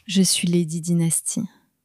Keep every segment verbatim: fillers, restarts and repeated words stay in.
Je suis Lady Dynasty.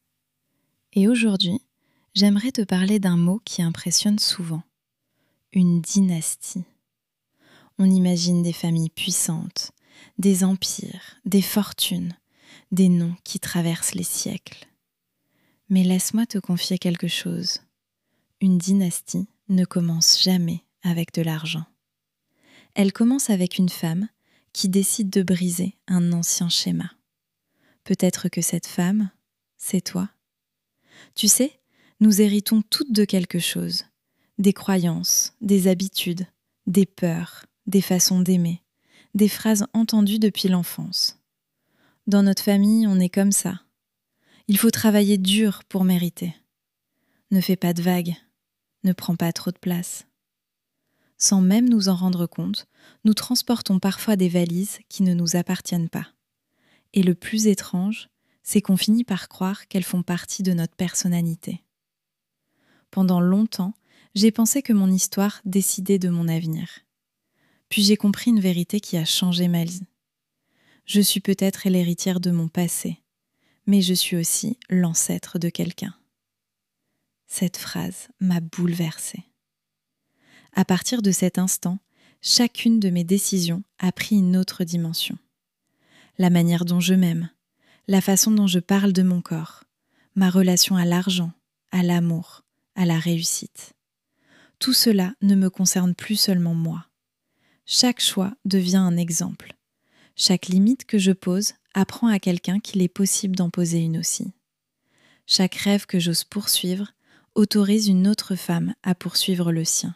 Et aujourd'hui, j'aimerais te parler d'un mot qui impressionne souvent. Une dynastie. On imagine des familles puissantes, des empires, des fortunes, des noms qui traversent les siècles. Mais laisse-moi te confier quelque chose. Une dynastie ne commence jamais avec de l'argent. Elle commence avec une femme qui décide de briser un ancien schéma. Peut-être que cette femme, c'est toi. Tu sais, nous héritons toutes de quelque chose. Des croyances, des habitudes, des peurs, des façons d'aimer, des phrases entendues depuis l'enfance. Dans notre famille, on est comme ça. Il faut travailler dur pour mériter. Ne fais pas de vagues, ne prends pas trop de place. Sans même nous en rendre compte, nous transportons parfois des valises qui ne nous appartiennent pas. Et le plus étrange, c'est qu'on finit par croire qu'elles font partie de notre personnalité. Pendant longtemps, j'ai pensé que mon histoire décidait de mon avenir. Puis j'ai compris une vérité qui a changé ma vie. Je suis peut-être l'héritière de mon passé, mais je suis aussi l'ancêtre de quelqu'un. Cette phrase m'a bouleversée. À partir de cet instant, chacune de mes décisions a pris une autre dimension. La manière dont je m'aime, la façon dont je parle de mon corps, ma relation à l'argent, à l'amour, à la réussite. Tout cela ne me concerne plus seulement moi. Chaque choix devient un exemple. Chaque limite que je pose apprend à quelqu'un qu'il est possible d'en poser une aussi. Chaque rêve que j'ose poursuivre autorise une autre femme à poursuivre le sien.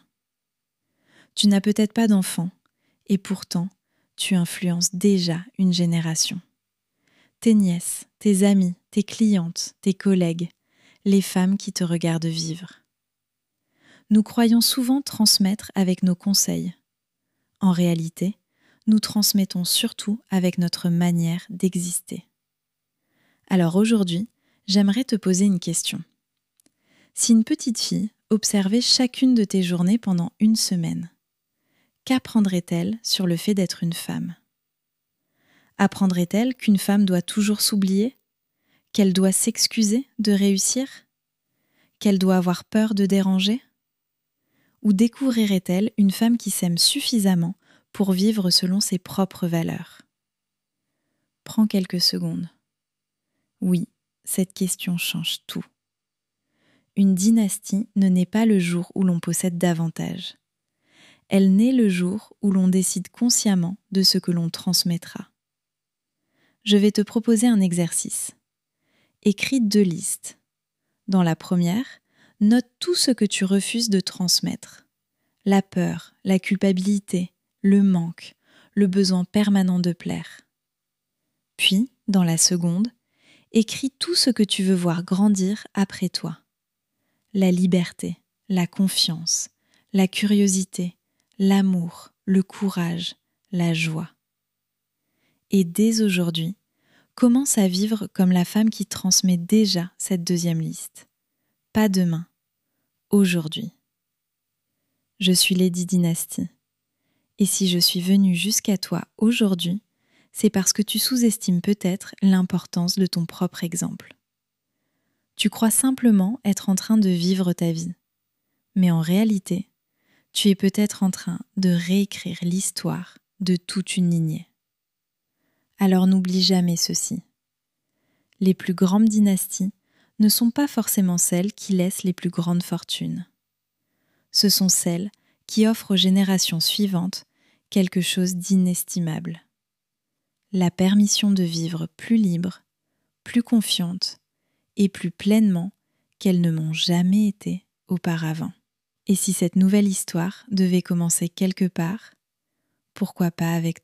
Tu n'as peut-être pas d'enfant, et pourtant, tu influences déjà une génération. Tes nièces, tes amies, tes clientes, tes collègues, les femmes qui te regardent vivre. Nous croyons souvent transmettre avec nos conseils. En réalité, nous transmettons surtout avec notre manière d'exister. Alors aujourd'hui, j'aimerais te poser une question. Si une petite fille observait chacune de tes journées pendant une semaine, qu'apprendrait-elle sur le fait d'être une femme ? Apprendrait-elle qu'une femme doit toujours s'oublier ? Qu'elle doit s'excuser de réussir ? Qu'elle doit avoir peur de déranger ? Ou découvrirait-elle une femme qui s'aime suffisamment pour vivre selon ses propres valeurs ? Prends quelques secondes. Oui, cette question change tout. Une dynastie ne naît pas le jour où l'on possède davantage. Elle naît le jour où l'on décide consciemment de ce que l'on transmettra. Je vais te proposer un exercice. Écris deux listes. Dans la première, note tout ce que tu refuses de transmettre. La peur, la culpabilité, le manque, le besoin permanent de plaire. Puis, dans la seconde, écris tout ce que tu veux voir grandir après toi. La liberté, la confiance, la curiosité, l'amour, le courage, la joie. Et dès aujourd'hui, commence à vivre comme la femme qui transmet déjà cette deuxième liste. Pas demain, aujourd'hui. Je suis Lady Dynasty. Et si je suis venue jusqu'à toi aujourd'hui, c'est parce que tu sous-estimes peut-être l'importance de ton propre exemple. Tu crois simplement être en train de vivre ta vie. Mais en réalité, tu es peut-être en train de réécrire l'histoire de toute une lignée. Alors n'oublie jamais ceci. Les plus grandes dynasties ne sont pas forcément celles qui laissent les plus grandes fortunes. Ce sont celles qui offrent aux générations suivantes quelque chose d'inestimable. La permission de vivre plus libre, plus confiante et plus pleinement qu'elles ne m'ont jamais été auparavant. Et si cette nouvelle histoire devait commencer quelque part, pourquoi pas avec toi ?